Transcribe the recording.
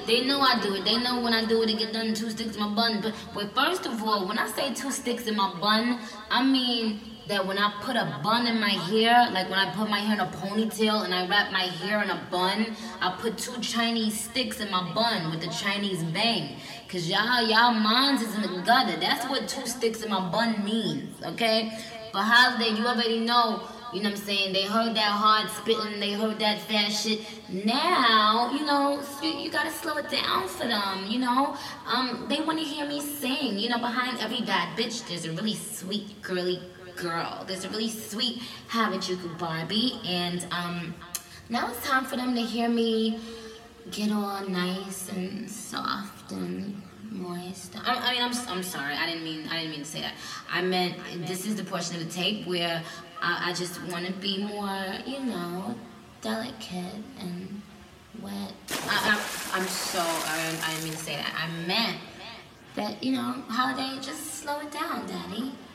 They know I do it. They know when I do it, it get done 2 sticks in my bun. But first of all, when I say 2 sticks in my bun, I mean that when I put a bun in my hair, like when I put my hair in a ponytail and I wrap my hair in a bun, I put 2 Chinese sticks in my bun with the Chinese bang. Cause y'all minds is in the gutter. That's what 2 sticks in my bun means, okay? For holiday, you already know, you know what I'm saying? They heard that hard spitting, they heard that fast shit. Now, you know, you gotta slow it down for them, you know? They wanna hear me sing. You know, behind every bad bitch, there's a really sweet, girly girl. There's a really sweet Harajuku Barbie, and now it's time for them to hear me get all nice and soft and moist. I mean, I'm sorry. I didn't mean to say that. I meant this is the portion of the tape where I just want to be more, you know, delicate and wet. I'm so I didn't mean to say that. I meant that, you know, holiday, just slow it down, Daddy.